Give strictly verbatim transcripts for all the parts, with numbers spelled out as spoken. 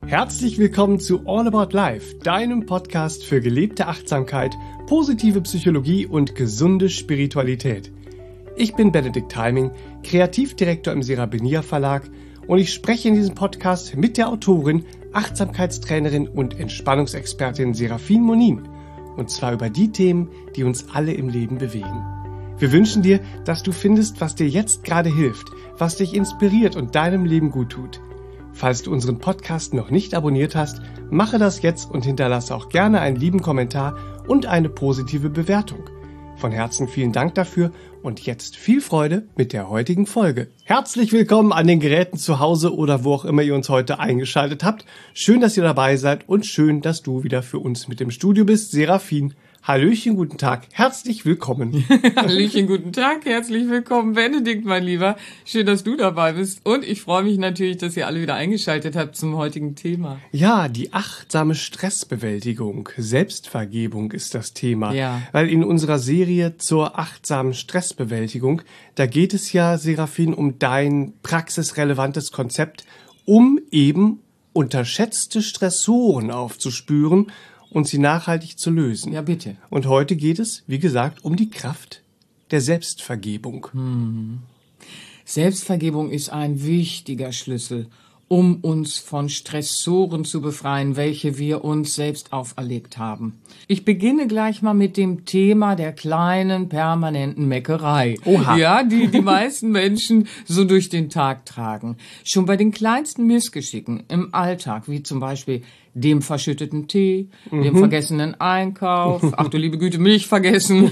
Herzlich willkommen zu All About Life, deinem Podcast für gelebte Achtsamkeit, positive Psychologie und gesunde Spiritualität. Ich bin Benedikt Heiming, Kreativdirektor im Seraphinia Verlag und ich spreche in diesem Podcast mit der Autorin, Achtsamkeitstrainerin und Entspannungsexpertin Serafin Monin. Und zwar über die Themen, die uns alle im Leben bewegen. Wir wünschen dir, dass du findest, was dir jetzt gerade hilft, was dich inspiriert und deinem Leben gut tut. Falls du unseren Podcast noch nicht abonniert hast, mache das jetzt und hinterlasse auch gerne einen lieben Kommentar und eine positive Bewertung. Von Herzen vielen Dank dafür und jetzt viel Freude mit der heutigen Folge. Herzlich willkommen an den Geräten zu Hause oder wo auch immer ihr uns heute eingeschaltet habt. Schön, dass ihr dabei seid und schön, dass du wieder für uns mit im Studio bist. Serafin, hallöchen, guten Tag, herzlich willkommen. Hallöchen, guten Tag, herzlich willkommen, Benedikt, mein Lieber. Schön, dass du dabei bist und ich freue mich natürlich, dass ihr alle wieder eingeschaltet habt zum heutigen Thema. Ja, die achtsame Stressbewältigung, Selbstvergebung ist das Thema. Ja. Weil in unserer Serie zur achtsamen Stressbewältigung, da geht es ja, Serafin, um dein praxisrelevantes Konzept, um eben unterschätzte Stressoren aufzuspüren und sie nachhaltig zu lösen. Ja, bitte. Und heute geht es, wie gesagt, um die Kraft der Selbstvergebung. Hm. Selbstvergebung ist ein wichtiger Schlüssel, um uns von Stressoren zu befreien, welche wir uns selbst auferlegt haben. Ich beginne gleich mal mit dem Thema der kleinen, permanenten Meckerei. Oha. Ja, die die meisten Menschen so durch den Tag tragen. Schon bei den kleinsten Missgeschicken im Alltag, wie zum Beispiel dem verschütteten Tee, mhm. dem vergessenen Einkauf, ach du liebe Güte, Milch vergessen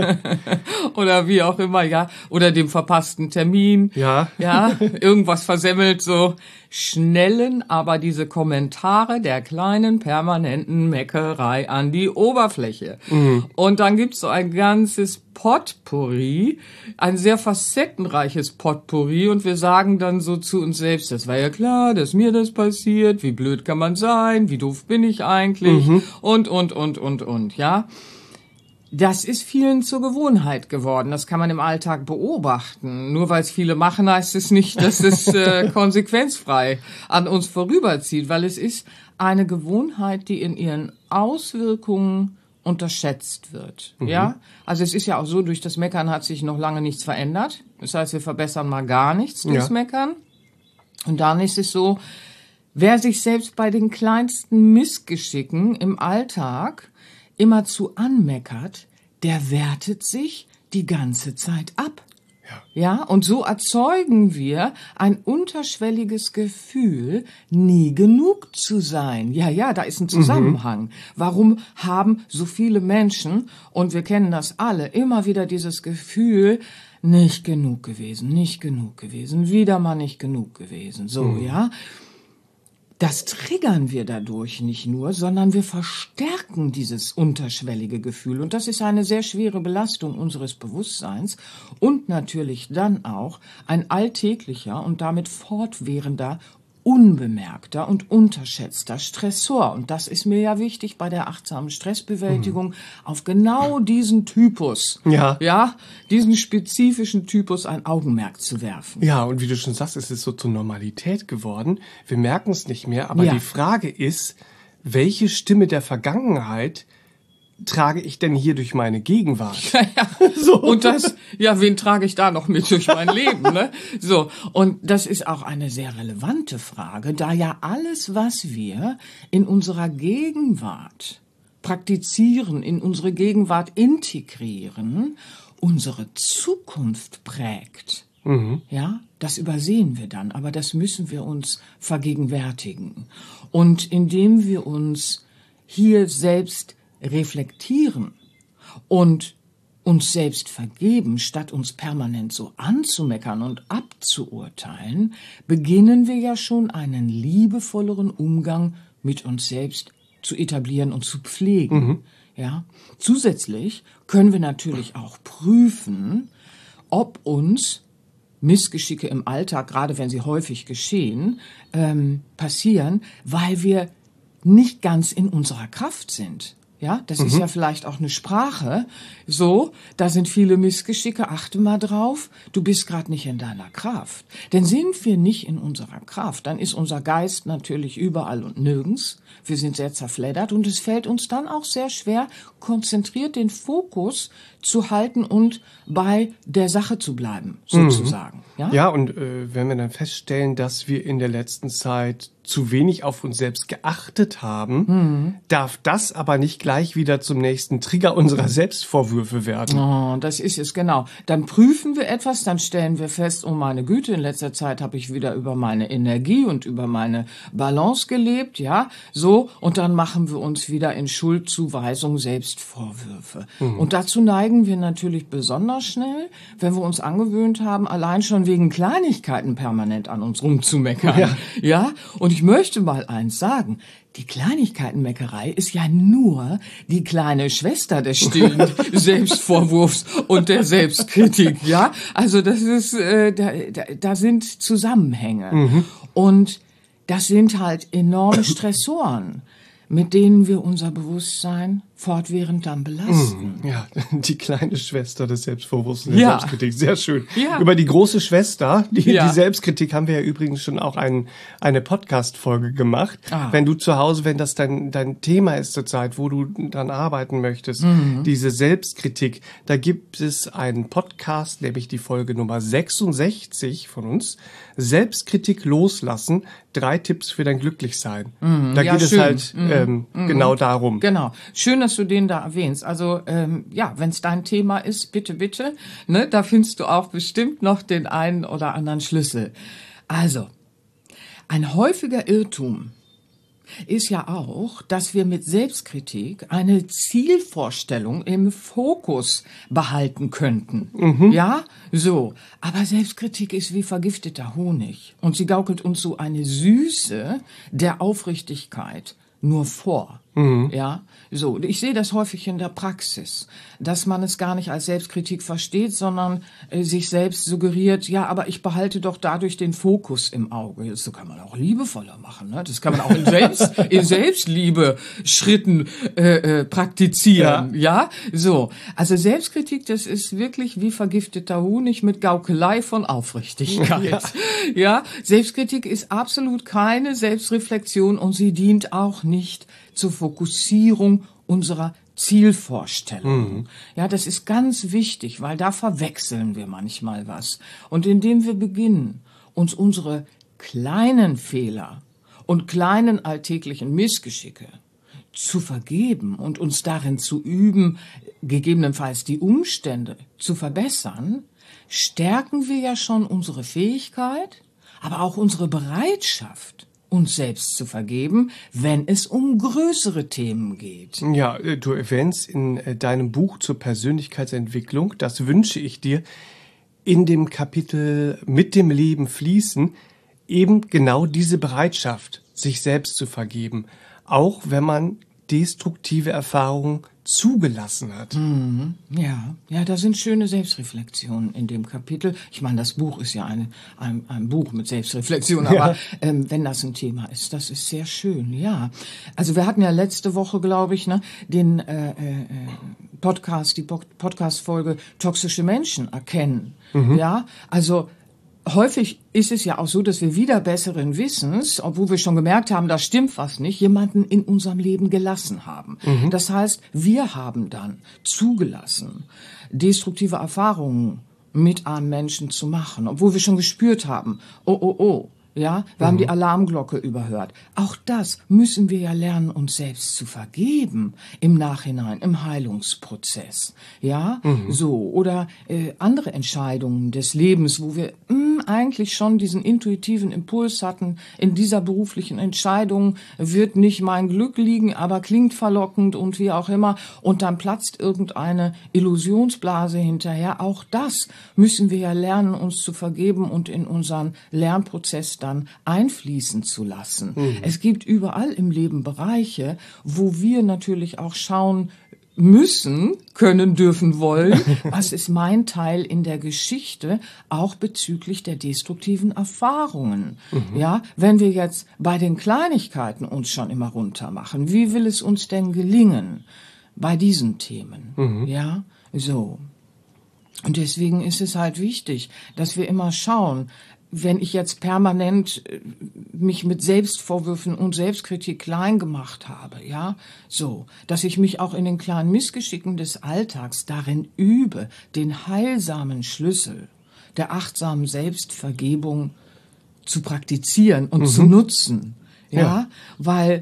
oder wie auch immer, ja, oder dem verpassten Termin, ja, ja, irgendwas versemmelt, so schnellen aber diese Kommentare der kleinen permanenten Meckerei an die Oberfläche. Mhm. Und dann gibt's so ein ganzes Potpourri, ein sehr facettenreiches Potpourri und wir sagen dann so zu uns selbst, das war ja klar, dass mir das passiert, wie blöd kann man sein, wie doof bin ich eigentlich mhm. und, und, und, und, und, ja. Das ist vielen zur Gewohnheit geworden. Das kann man im Alltag beobachten. Nur weil es viele machen, heißt es nicht, dass es äh, konsequenzfrei an uns vorüberzieht, weil es ist eine Gewohnheit, die in ihren Auswirkungen unterschätzt wird. Mhm. Ja, also es ist ja auch so, durch das Meckern hat sich noch lange nichts verändert. Das heißt, wir verbessern mal gar nichts durchs ja. Meckern. Und dann ist es so, wer sich selbst bei den kleinsten Missgeschicken im Alltag immerzu anmeckert, der wertet sich die ganze Zeit ab. Ja. Ja, und so erzeugen wir ein unterschwelliges Gefühl, nie genug zu sein. Ja, ja, da ist ein Zusammenhang. Mhm. Warum haben so viele Menschen, und wir kennen das alle, immer wieder dieses Gefühl, nicht genug gewesen, nicht genug gewesen, wieder mal nicht genug gewesen. So, mhm. ja. Das triggern wir dadurch nicht nur, sondern wir verstärken dieses unterschwellige Gefühl. Und das ist eine sehr schwere Belastung unseres Bewusstseins und natürlich dann auch ein alltäglicher und damit fortwährender, unbemerkter und unterschätzter Stressor. Und das ist mir ja wichtig bei der achtsamen Stressbewältigung, mhm. auf genau diesen Typus, ja. ja, diesen spezifischen Typus ein Augenmerk zu werfen. Ja, und wie du schon sagst, es ist so zur Normalität geworden. Wir merken es nicht mehr, aber ja. die Frage ist, welche Stimme der Vergangenheit trage ich denn hier durch meine Gegenwart? Ja, ja. So. Und das, ja, wen trage ich da noch mit durch mein Leben, ne? So. Und das ist auch eine sehr relevante Frage, da ja alles, was wir in unserer Gegenwart praktizieren, in unsere Gegenwart integrieren, unsere Zukunft prägt. Mhm. Ja, das übersehen wir dann, aber das müssen wir uns vergegenwärtigen. Und indem wir uns hier selbst reflektieren und uns selbst vergeben, statt uns permanent so anzumeckern und abzuurteilen, beginnen wir ja schon einen liebevolleren Umgang mit uns selbst zu etablieren und zu pflegen. Mhm. Ja? Zusätzlich können wir natürlich auch prüfen, ob uns Missgeschicke im Alltag, gerade wenn sie häufig geschehen, ähm, passieren, weil wir nicht ganz in unserer Kraft sind. Ja, das mhm. ist ja vielleicht auch eine Sprache. So, da sind viele Missgeschicke. Achte mal drauf. Du bist gerade nicht in deiner Kraft. Denn sind wir nicht in unserer Kraft, dann ist unser Geist natürlich überall und nirgends. Wir sind sehr zerfleddert und es fällt uns dann auch sehr schwer, konzentriert den Fokus zu halten und bei der Sache zu bleiben, sozusagen. Mhm. Ja? Ja, und äh, wenn wir dann feststellen, dass wir in der letzten Zeit zu wenig auf uns selbst geachtet haben, mhm. darf das aber nicht gleich wieder zum nächsten Trigger unserer Selbstvorwürfe werden. Oh, das ist es, genau. Dann prüfen wir etwas, dann stellen wir fest, oh meine Güte, in letzter Zeit habe ich wieder über meine Energie und über meine Balance gelebt, ja, so, und dann machen wir uns wieder in Schuldzuweisung Selbstvorwürfe. Mhm. Und dazu neigen wir natürlich besonders schnell, wenn wir uns angewöhnt haben, allein schon wegen Kleinigkeiten permanent an uns rumzumeckern. Ja, ja? Und ich möchte mal eins sagen, die Kleinigkeitenmeckerei ist ja nur die kleine Schwester des stillen Selbstvorwurfs und der Selbstkritik, ja? Also das ist, äh, da, da, da sind Zusammenhänge. Mhm. Und das sind halt enorme Stressoren, mit denen wir unser Bewusstsein fortwährend dann belasten. Ja, die kleine Schwester des Selbstvorwurfs und der ja. Selbstkritik. Sehr schön. Ja. Über die große Schwester, die, ja. die Selbstkritik, haben wir ja übrigens schon auch ein, eine Podcast-Folge gemacht. Ah. Wenn du zu Hause, wenn das dein, dein Thema ist zurzeit, wo du dran arbeiten möchtest, mhm. diese Selbstkritik, da gibt es einen Podcast, nämlich die Folge Nummer sechsundsechzig von uns, Selbstkritik loslassen, drei Tipps für dein Glücklichsein. Mhm. Da ja, geht schön. es halt mhm. ähm, mhm. genau darum. Genau. Schön, dass du den da erwähnst. Also ähm, ja, wenn es dein Thema ist, bitte, bitte, ne, da findest du auch bestimmt noch den einen oder anderen Schlüssel. Also, ein häufiger Irrtum ist ja auch, dass wir mit Selbstkritik eine Zielvorstellung im Fokus behalten könnten. Mhm. Ja, so. Aber Selbstkritik ist wie vergifteter Honig. Und sie gaukelt uns so eine Süße der Aufrichtigkeit nur vor. Mhm. Ja, so. Ich sehe das häufig in der Praxis, dass man es gar nicht als Selbstkritik versteht, sondern äh, sich selbst suggeriert, ja, aber ich behalte doch dadurch den Fokus im Auge. Das kann man auch liebevoller machen, ne? Das kann man auch in, Selbst, in Selbstliebe Schritten äh, äh, praktizieren, ja. ja, so. Also Selbstkritik, das ist wirklich wie vergifteter Honig mit Gaukelei von Aufrichtigkeit. Ja. ja, Selbstkritik ist absolut keine Selbstreflexion und sie dient auch nicht zur Fokussierung unserer Zielvorstellung. Mhm. Ja, das ist ganz wichtig, weil da verwechseln wir manchmal was. Und indem wir beginnen, uns unsere kleinen Fehler und kleinen alltäglichen Missgeschicke zu vergeben und uns darin zu üben, gegebenenfalls die Umstände zu verbessern, stärken wir ja schon unsere Fähigkeit, aber auch unsere Bereitschaft, uns selbst zu vergeben, wenn es um größere Themen geht. Ja, du erwähnst in deinem Buch zur Persönlichkeitsentwicklung, das wünsche ich dir, in dem Kapitel Mit dem Leben fließen, eben genau diese Bereitschaft, sich selbst zu vergeben, auch wenn man destruktive Erfahrungen zugelassen hat. Mhm. Ja, ja, da sind schöne Selbstreflexionen in dem Kapitel. Ich meine, das Buch ist ja eine, ein, ein Buch mit Selbstreflexion, aber ja. ähm, wenn das ein Thema ist, das ist sehr schön, ja. Also wir hatten ja letzte Woche, glaube ich, ne, den äh, äh, Podcast, die Podcast-Folge Toxische Menschen erkennen. Mhm. Ja, also häufig ist es ja auch so, dass wir wieder besseren Wissens, obwohl wir schon gemerkt haben, da stimmt was nicht, jemanden in unserem Leben gelassen haben. Mhm. Das heißt, wir haben dann zugelassen, destruktive Erfahrungen mit einem Menschen zu machen, obwohl wir schon gespürt haben, oh, oh, oh. Ja, wir mhm. haben die Alarmglocke überhört. Auch das müssen wir ja lernen, uns selbst zu vergeben im Nachhinein, im Heilungsprozess. Ja, mhm. so. Oder äh, andere Entscheidungen des Lebens, wo wir mh, eigentlich schon diesen intuitiven Impuls hatten, in dieser beruflichen Entscheidung wird nicht mein Glück liegen, aber klingt verlockend und wie auch immer. Und dann platzt irgendeine Illusionsblase hinterher. Auch das müssen wir ja lernen, uns zu vergeben und in unseren Lernprozess dann einfließen zu lassen. Mhm. Es gibt überall im Leben Bereiche, wo wir natürlich auch schauen müssen, können, dürfen, wollen. Was ist mein Teil in der Geschichte, auch bezüglich der destruktiven Erfahrungen? Mhm. Ja, wenn wir jetzt bei den Kleinigkeiten uns schon immer runter machen, wie will es uns denn gelingen bei diesen Themen? Mhm. Ja, so. Und deswegen ist es halt wichtig, dass wir immer schauen, wenn ich jetzt permanent mich mit Selbstvorwürfen und Selbstkritik klein gemacht habe, ja, so, dass ich mich auch in den kleinen Missgeschicken des Alltags darin übe, den heilsamen Schlüssel der achtsamen Selbstvergebung zu praktizieren und mhm. zu nutzen, ja, ja. weil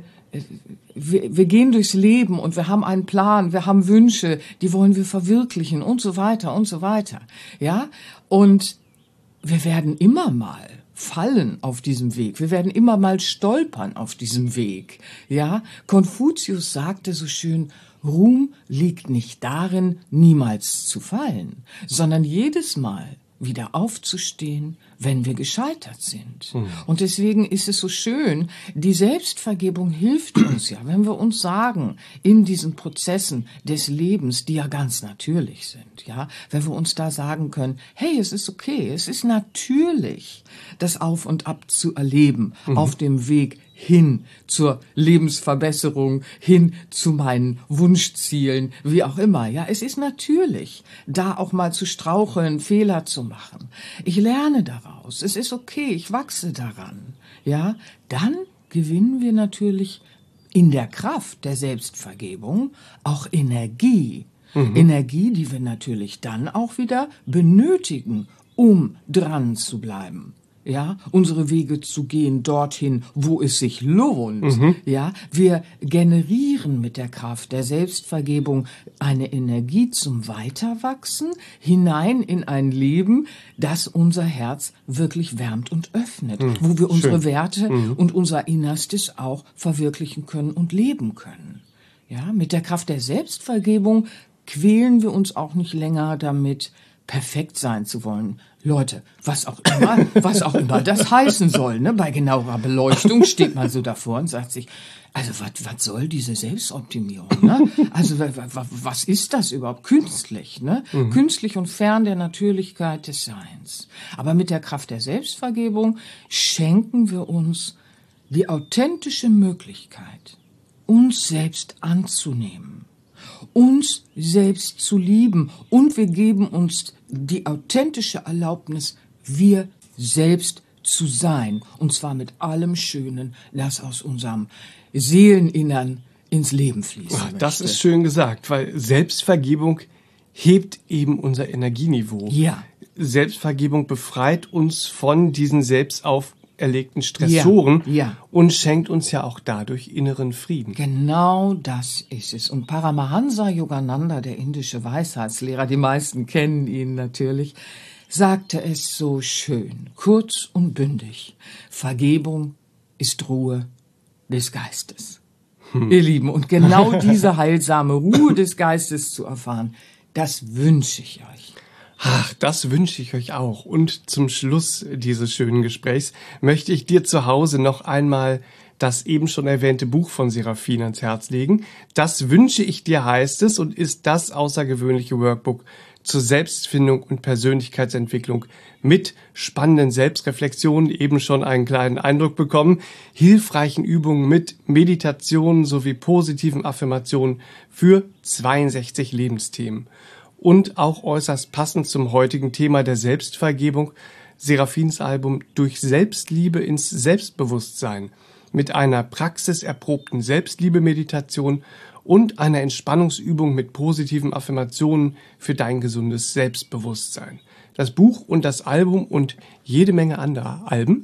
wir, wir gehen durchs Leben und wir haben einen Plan, wir haben Wünsche, die wollen wir verwirklichen und so weiter und so weiter, ja, und wir werden immer mal fallen auf diesem Weg. Wir werden immer mal stolpern auf diesem Weg. Ja, Konfuzius sagte so schön, Ruhm liegt nicht darin, niemals zu fallen, sondern jedes Mal wieder aufzustehen, wenn wir gescheitert sind. Mhm. Und deswegen ist es so schön, die Selbstvergebung hilft uns ja, wenn wir uns sagen, in diesen Prozessen des Lebens, die ja ganz natürlich sind, ja, wenn wir uns da sagen können, hey, es ist okay, es ist natürlich, das Auf und Ab zu erleben, mhm. auf dem Weg hin zur Lebensverbesserung, hin zu meinen Wunschzielen, wie auch immer. Ja, es ist natürlich, da auch mal zu straucheln, Fehler zu machen. Ich lerne daraus. Es ist okay, ich wachse daran. Ja, dann gewinnen wir natürlich in der Kraft der Selbstvergebung auch Energie. Mhm. Energie, die wir natürlich dann auch wieder benötigen, um dran zu bleiben. Ja, unsere Wege zu gehen dorthin, wo es sich lohnt. Mhm. Ja, wir generieren mit der Kraft der Selbstvergebung eine Energie zum Weiterwachsen hinein in ein Leben, das unser Herz wirklich wärmt und öffnet, mhm. wo wir unsere Schön. Werte mhm. und unser Innerstes auch verwirklichen können und leben können. Ja, mit der Kraft der Selbstvergebung quälen wir uns auch nicht länger damit, perfekt sein zu wollen. Leute, was auch immer, was auch immer das heißen soll, ne? Bei genauerer Beleuchtung steht man so davor und sagt sich, also was was soll diese Selbstoptimierung, ne? Also was ist das überhaupt? Künstlich, ne? Mhm. Künstlich und fern der Natürlichkeit des Seins. Aber mit der Kraft der Selbstvergebung schenken wir uns die authentische Möglichkeit, uns selbst anzunehmen, uns selbst zu lieben, und wir geben uns die authentische Erlaubnis, wir selbst zu sein, und zwar mit allem Schönen, das aus unserem Seeleninnern ins Leben fließen möchte. Das ist schön gesagt, weil Selbstvergebung hebt eben unser Energieniveau. Ja. Selbstvergebung befreit uns von diesen selbst auferlegten Stressoren ja, ja. und schenkt uns ja auch dadurch inneren Frieden. Genau das ist es. Und Paramahansa Yogananda, der indische Weisheitslehrer, die meisten kennen ihn natürlich, sagte es so schön, kurz und bündig: Vergebung ist Ruhe des Geistes. Hm. Ihr Lieben, und genau diese heilsame Ruhe des Geistes zu erfahren, das wünsche ich euch. Ach, das wünsche ich euch auch. Und zum Schluss dieses schönen Gesprächs möchte ich dir zu Hause noch einmal das eben schon erwähnte Buch von Serafin ans Herz legen. Das wünsche ich dir, heißt es, und ist das außergewöhnliche Workbook zur Selbstfindung und Persönlichkeitsentwicklung mit spannenden Selbstreflexionen, eben schon einen kleinen Eindruck bekommen, hilfreichen Übungen mit Meditationen sowie positiven Affirmationen für zweiundsechzig Lebensthemen. Und auch äußerst passend zum heutigen Thema der Selbstvergebung, Serafins Album Durch Selbstliebe ins Selbstbewusstsein mit einer praxiserprobten Selbstliebe-Meditation und einer Entspannungsübung mit positiven Affirmationen für dein gesundes Selbstbewusstsein. Das Buch und das Album und jede Menge anderer Alben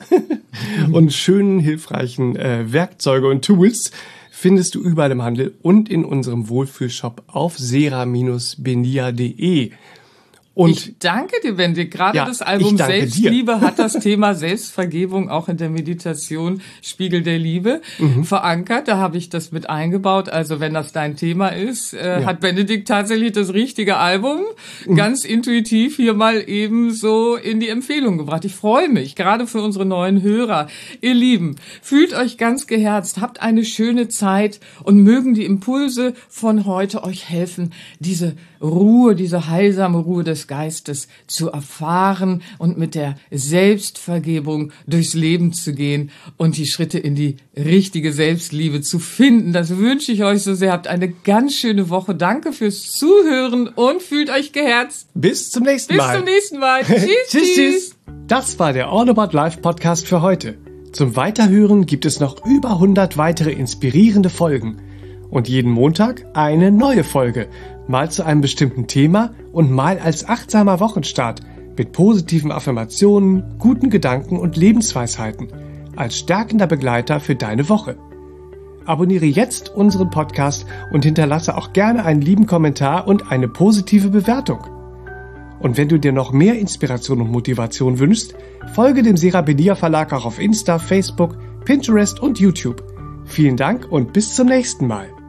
und schönen, hilfreichen äh, Werkzeuge und Tools findest du überall im Handel und in unserem Wohlfühlshop auf sera Bindestrich benia punkt de. Und ich danke dir, Benedikt. Gerade ja, das Album Selbstliebe dir. hat das Thema Selbstvergebung auch in der Meditation Spiegel der Liebe mhm. verankert. Da habe ich das mit eingebaut. Also wenn das dein Thema ist, äh, ja. hat Benedikt tatsächlich das richtige Album mhm. ganz intuitiv hier mal eben so in die Empfehlung gebracht. Ich freue mich, gerade für unsere neuen Hörer. Ihr Lieben, fühlt euch ganz geherzt, habt eine schöne Zeit und mögen die Impulse von heute euch helfen, diese Ruhe, diese heilsame Ruhe des Geistes zu erfahren und mit der Selbstvergebung durchs Leben zu gehen und die Schritte in die richtige Selbstliebe zu finden. Das wünsche ich euch so sehr. Habt eine ganz schöne Woche. Danke fürs Zuhören und fühlt euch geherzt. Bis zum nächsten Bis Mal. Bis zum nächsten Mal. Tschüss, tschüss, tschüss. Das war der All About Life Podcast für heute. Zum Weiterhören gibt es noch über hundert weitere inspirierende Folgen. Und jeden Montag eine neue Folge, mal zu einem bestimmten Thema und mal als achtsamer Wochenstart mit positiven Affirmationen, guten Gedanken und Lebensweisheiten als stärkender Begleiter für deine Woche. Abonniere jetzt unseren Podcast und hinterlasse auch gerne einen lieben Kommentar und eine positive Bewertung. Und wenn du dir noch mehr Inspiration und Motivation wünschst, folge dem Serapedia Verlag auch auf Insta, Facebook, Pinterest und YouTube. Vielen Dank und bis zum nächsten Mal.